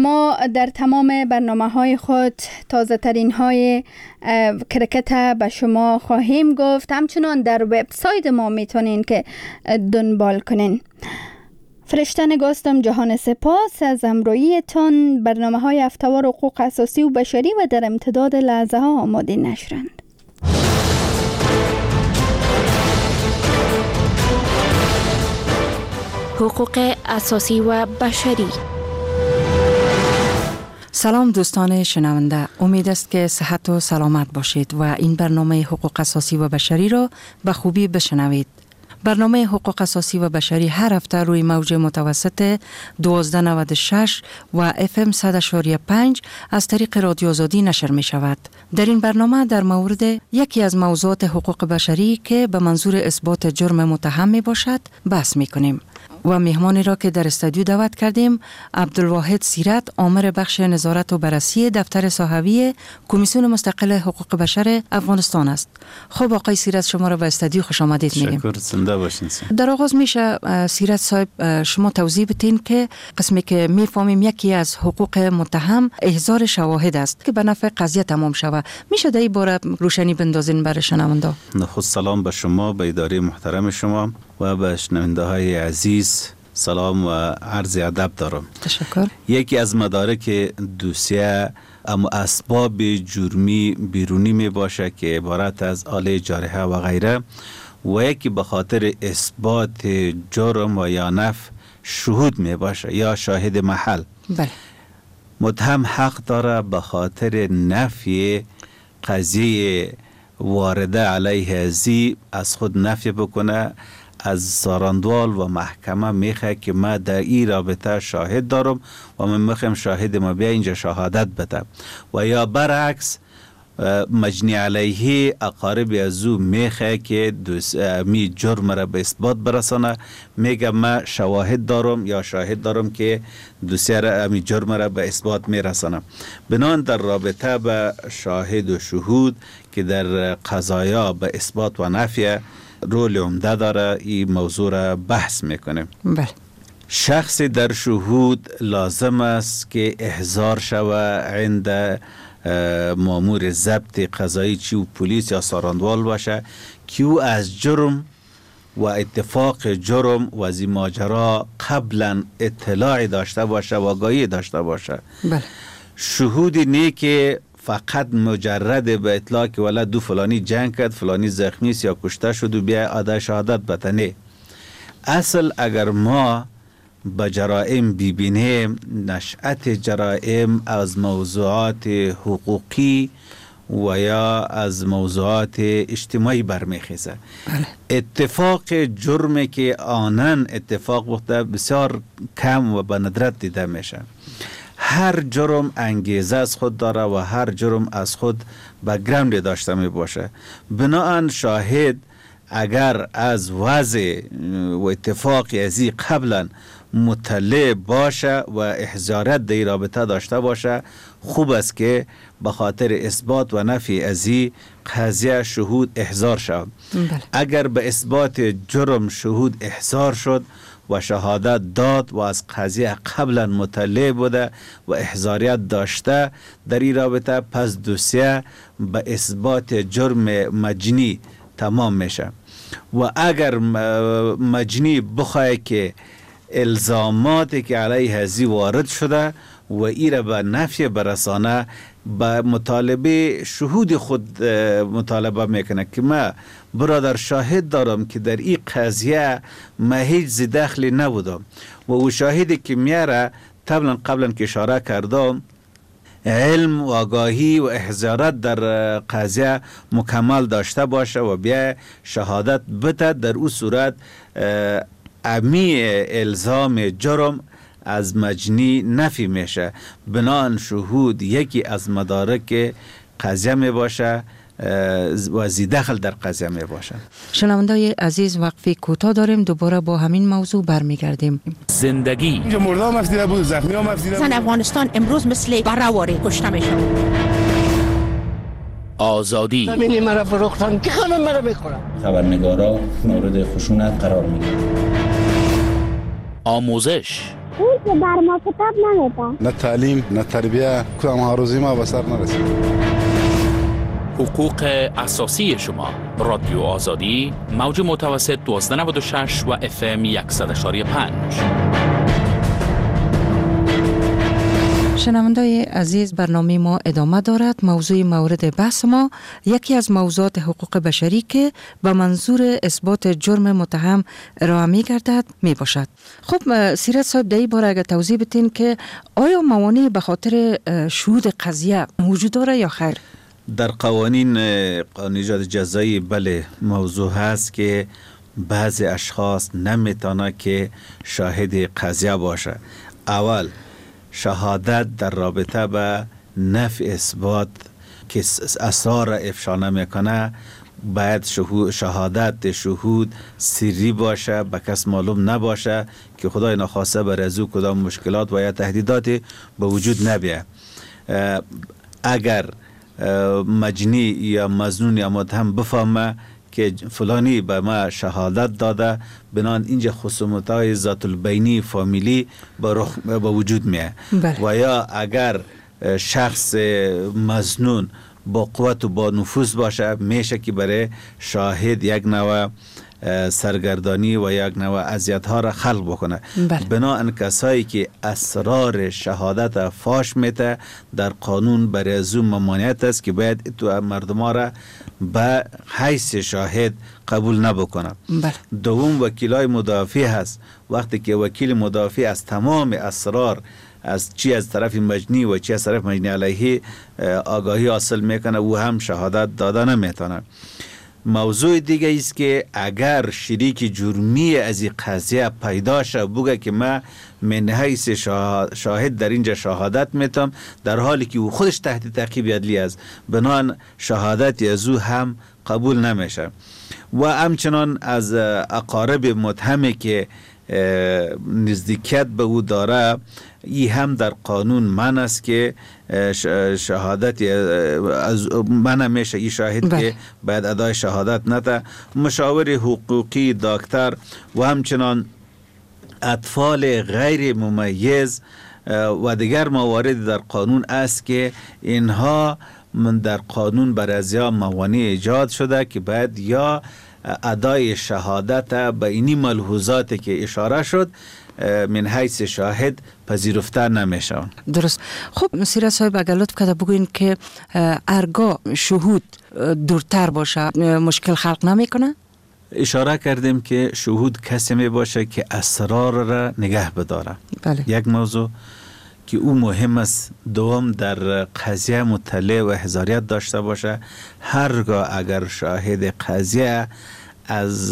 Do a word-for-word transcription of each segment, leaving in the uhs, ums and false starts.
ما در تمام برنامه های خود تازه ترین های کرکت به شما خواهیم گفت. همچنان در وبسایت ما میتونین که دنبال کنین. فرشته نگاستم جهان سپاس از همراهیتان. برنامه های هفته‌وار حقوق اساسی و بشری و در امتداد لحظه ها آماده نشرند. حقوق اساسی و بشری. سلام دوستان شنونده، امید است که صحت و سلامت باشید و این برنامه حقوق اساسی و بشری را به خوبی بشنوید. برنامه حقوق اساسی و بشری هر هفته روی موج متوسط دوازده نود و شش و اف ام صد و پنج از طریق رادیو آزادی نشر می شود. در این برنامه در مورد یکی از موضوعات حقوق بشری که به منظور اثبات جرم متهم می باشد بحث می کنیم. و مهمانی را که در استودیو دعوت کردیم عبدالواحد سیرت، آمر بخش نظارت و بررسی دفتر صحوی کمیسیون مستقل حقوق بشر افغانستان است. خب آقای سیرت، شما را به استودیو خوش آمدید میگیم. شکر، زنده باشین. در آغاز میشه سیرت صاحب شما توضیح بدین که قسمی که میفهمیم یکی از حقوق متهم احضار شواهد است که به نفع قضیه تمام شود. میشه در این باره روشنی بندازین برای شنونده؟ خود سلام به شما، به اداره محترم شما و به شنونده های عزیز سلام و عرض ادب دارم. تشکر. یکی از مدارک دوسیه اما اسباب جرمی بیرونی می باشه که عبارت از آله جارحه و غیره و یکی به خاطر اثبات جرم و یا نفی شهود می باشه یا شاهد محل. بله. متهم حق داره به خاطر نفی قضیه وارده علیه ازی از خود نفی بکنه، از ساراندوال و محکمه میخواه که ما در این رابطه شاهد دارم و من میخوام شاهد ما بیا اینجا شهادت بده، و یا برعکس مجنی علیه اقارب از او میخواه که می جرم را به اثبات برسانه، میگه ما شواهد دارم یا شاهد دارم که دوسیه را می جرم را به اثبات میرسانه. بنان در رابطه به شاهد و شهود که در قضایا به اثبات و نفی رول عمده داره، این موضوع را بحث میکنه. بله. شخص در شهود لازم است که احضار شوه عند مامور ضبط قضایی چی و پلیس یا ساراندوال باشه که او از جرم و اتفاق جرم و از این ماجرا قبلا اطلاعی داشته باشه و آگاهی داشته باشه. بله. شهودی نه که فقط مجرد به اطلاع که ولی دو فلانی جنگ کرد، فلانی زخمی است یا کشته شد و بیا ادا شهادت بتنه. اصل اگر ما به جرائم ببینیم، نشأت جرائم از موضوعات حقوقی و یا از موضوعات اجتماعی برمیخیزه. بله. اتفاق جرمی که آنن اتفاق بوده بسیار کم و به ندرت دیده میشه. هر جرم انگیزه از خود داره و هر جرم از خود بک‌گراند داشته می باشه. بناهن شاهد اگر از وضع و اتفاقی ازی قبلا مطلع باشه و احضارت در رابطه داشته باشه، خوب است که به خاطر اثبات و نفی ازی قضیه شهود احضار شود. بله. اگر به اثبات جرم شهود احضار شد و شهادت داد و از قضیه قبلا مطلع بوده و احضاریت داشته در این رابطه، پس دوسیه به اثبات جرم مجنی تمام میشه. و اگر مجنی بخواه که الزاماتی که علیه ازی وارد شده و ایره به نفی برسانه، به مطالبه شهود خود مطالبه میکنه که ما برادر شاهد دارم که در این قضیه ما هیچ زی دخلی نبودم و او شاهدی که میاره قبلا قبلا که اشاره کردم علم و آگاهی و احضارت در قضیه مکمل داشته باشه و بیا شهادت بده، در او صورت امی الزام جرم از مجنی نفی میشه. بنان شهود یکی از مدارک قضیه می باشه و زی دخل در قضیه می باشه. شنونده‌های عزیز، وقفه کوتاه داریم، دوباره با همین موضوع برمیگردیم. زندگی اینجا مرده هم افزیده بود، زخمی هم افزیده بود. زن افغانستان امروز مثل بره‌واره کشته میشه. آزادی زمینی مرا فروختن که همه مرا میخورن. خبرنگارا مورد خشونت قرار میگیرن. آموزش این که بر ما کتاب نمیده. نه تعلیم نه تربیه کدام ها روزی ما به سر نرسید. حقوق اساسی شما. رادیو آزادی موج متوسط دوازده نود و شش و اف ام صد و یک و پنج. شنوندای عزیز، برنامه ما ادامه دارد. موضوع مورد بحث ما یکی از موضوعات حقوق بشری که به منظور اثبات جرم متهم ارائه می گردد می باشد. خب سیرت صاحب، در این باره اگر توضیح بدین که آیا موانع به خاطر شهود قضیه وجود داره یا خیر؟ در قوانین قانون ایجاد جزایی بله موضوع هست که بعضی اشخاص نمیتونه که شاهد قضیه باشه. اول شهادت در رابطه به نفی اثبات که اسرار افشا نمیکنه باید شهادت شهود سری باشه، به کس معلوم نباشه که خدای نخواسته بر از او کدام مشکلات و یا تهدیداتی به وجود نبیه. اگر مجنی یا مظنون یا متهم بفهمه که فلانی به ما شهادت داده، بنان اینجا خصومت‌های ذات البینی فامیلی به وجود میه. و یا اگر شخص مظنون با قوت و با نفوذ باشه، میشه که برای شاهد یک نوع سرگردانی و یک نوع اذیت ها را خلق بکنه. بناهن کسایی که اسرار شهادت فاش میته در قانون برای از اون ممانعت است که باید تو مردم ها را به حیث شاهد قبول نبکنه. دوم وکیلای مدافع هست. وقتی که وکیل مدافع از تمام اسرار از چی از طرف مجنی و چی از طرف مجنی علیه آگاهی حاصل میکنه، او هم شهادت داده نمیتونه. موضوع دیگه است که اگر شریک جرمی از این قضیه پیدا شه بگه که من من حیث شاهد در اینجا شهادت میتم، در حالی که او خودش تحت تعقیب عدلی است، بنان شهادت از او هم قبول نمیشه. و همچنان از اقارب متهمی که نزدیکیت به او داره، ای هم در قانون من است که شهادت از من میشه ای شاهد بله. که باید ادای شهادت نده. مشاور حقوقی، دکتر و همچنان اطفال غیر ممیز و دیگر موارد در قانون است که اینها من در قانون بر ازیا موانع ایجاد شده که باید یا ادای شهادت به اینی ملحوظاتی که اشاره شد من حیث شاهد پذیرفته نمیشه. درست. خب سیرت صاحب اگر لطف کرده بگوین که ارگاه شهود دورتر باشه مشکل خلق نمیکنه؟ اشاره کردیم که شهود کسی می باشه که اسرار را نگه بداره. بله. یک موضوع که او مهم است. دوم در قضیه مطلع و حضاریت داشته باشه. هرگاه اگر شاهد قضیه از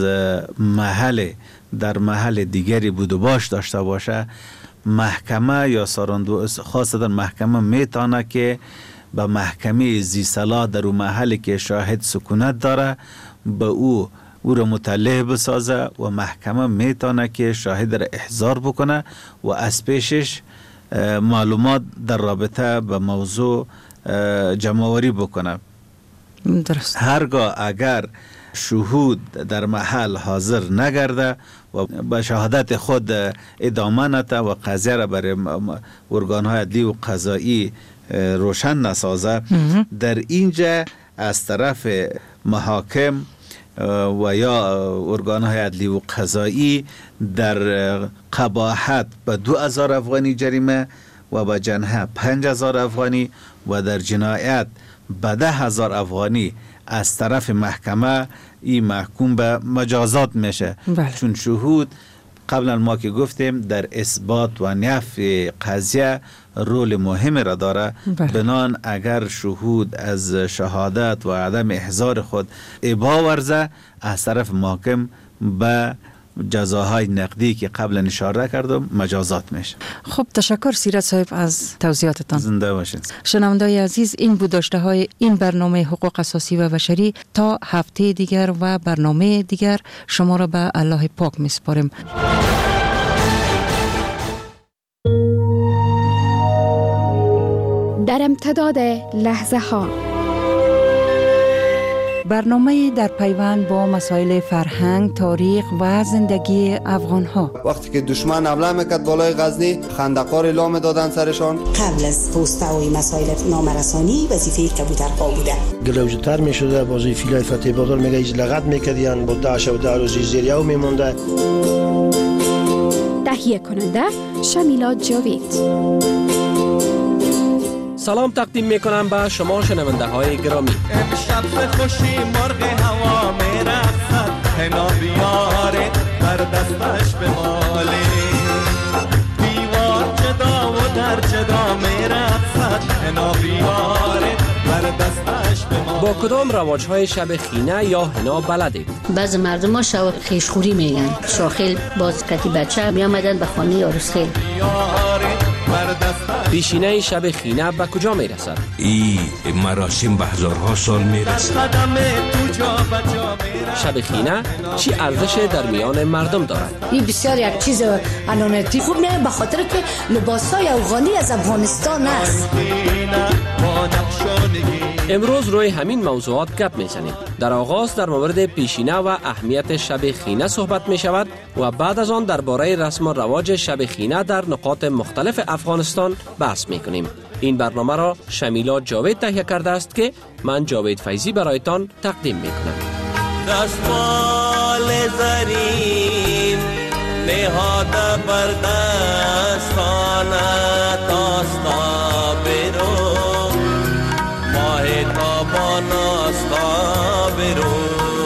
محل در محل دیگری بود و باش داشته باشه، محکمه یا ساراندو خاصتا محکمه میتونه که به محکمه زی صلاح در اون محلی که شاهد سکونت داره به او او را مطلع بسازه و محکمه میتونه که شاهد را احضار بکنه و از پیشش معلومات در رابطه به موضوع جمع‌آوری بکنه. درست. هرگاه اگر شهود در محل حاضر نگرده و به شهادت خود ادامه نده و قضیه را برای ارگان‌های عدلی و قضایی روشن نسازه، در اینجا از طرف محاکم و یا ارگان‌های عدلی و قضایی در قباحت به دو هزار افغانی جریمه و به جنحه پنج هزار افغانی و در جنایت به ده هزار افغانی از طرف محکمه این محکوم به مجازات میشه. بله. چون شهود قبلا ما که گفتیم در اثبات و نفی قضیه رول مهم را داره. بله. بنان اگر شهود از شهادت و عدم احضار خود ابا ورزه، از طرف محکم به جزاهای نقدی که قبلا اشاره کردم مجازات میشه. خب تشکر سیرت صاحب از توضیحاتتان. زنده باشید. شنوندای عزیز، این بود داشته های این برنامه حقوق اساسی و بشری. تا هفته دیگر و برنامه دیگر شما را به الله پاک میسپاریم. در امتداد لحظه ها برنامه در پیوند با مسائل فرهنگ، تاریخ و زندگی افغان‌ها. وقتی که دشمن حمله میکرد بالای غزنی، خندقار اعلام دادن سرشان. قبل از پوسته و مسائل نامرسانی وظیفه کبوترها بوده. گلوجتر میشده، بازی فیلای فتح بادر میگه ایز لغت میکردیان با داعش و داروزی زیریو میمونده. تهیه کننده شمیلا جاوید. سلام تقدیم میکنم به شما شنونده های گرامی. امشب خوشی مرغ هوا میرخصد، حنا بیاره در دستش به مالی، دیوار جدا و در جدا میرخصد، حنا بیاره در دستش به مالی. با کدام رواج های شب خینه یا حنا بلدید؟ بعض مردم ها شب خیشخوری میگن. شاخیل باز کتی بچه می آمدن به خانه عروس خیل. پیشینه شب خینه به کجا می رسد؟ این مراسم به هزارها سال می رسد. شب خینه چی ارزش در میان مردم دارد؟ این بسیار یک چیز علامتی خوب نه، به خاطر که لباسای افغانی از افغانستان است. امروز روی همین موضوعات گپ میزنیم. در آغاز در مورد پیشینه و اهمیت شب خینه صحبت می شود و بعد از آن درباره رسم و رواج شب خینه در نقاط مختلف افغانستان بحث می کنیم. این برنامه را شمیلا جاوید تهیه کرده است که من جاوید فیضی برایتان تقدیم می کنم. دستمال زرین نهاده بر دستان تاستا برو، ماه تابان استا برو.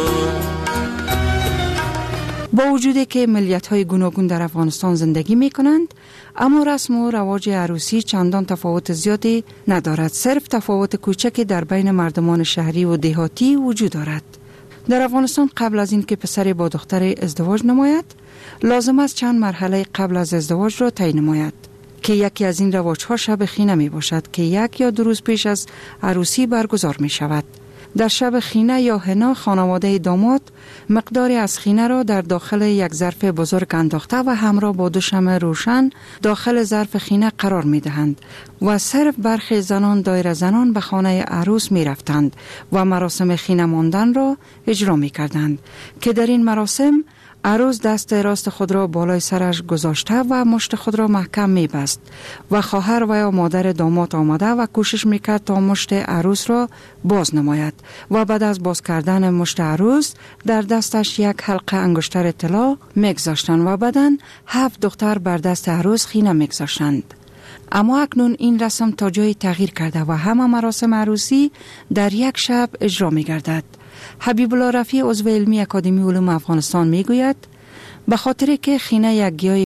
با وجودی که ملیت‌های گوناگون در افغانستان زندگی می‌کنند، اما رسم و رواج عروسی چندان تفاوت زیادی ندارد. صرف تفاوت کوچکی در بین مردمان شهری و دهاتی وجود دارد. در افغانستان قبل از اینکه پسری با دختر ازدواج نماید، لازم است چند مرحله قبل از ازدواج را طی نماید که یکی از این رواج‌ها شب خینه می باشد که یک یا دو روز پیش از عروسی برگزار می شود. در شب خینه یا حنا خانواده داماد مقداری از خینه را در داخل یک ظرف بزرگ انداخته و همراه با دو شمع روشن داخل ظرف خینه قرار می دهند و صرف برخی زنان دایر زنان به خانه عروس می رفتند و مراسم خینه ماندن را اجرا می کردند که در این مراسم عروس دست راست خود را بالای سرش گذاشته و مشت خود را محکم می بست و خواهر و یا مادر داماد آمده و کوشش می کرد تا مشت عروس را باز نماید و بعد از باز کردن مشت عروس در دستش یک حلقه انگشتر طلا می گذاشتند و بعداً هفت دختر بر دست عروس خینه می گذاشتند. اما اکنون این رسم تا جایی تغییر کرده و همه مراسم عروسی در یک شب اجرا می گردد. حبیب الله رفیع عضو علمی اکادمی علوم افغانستان می گوید به خاطر که خینه یک گیاه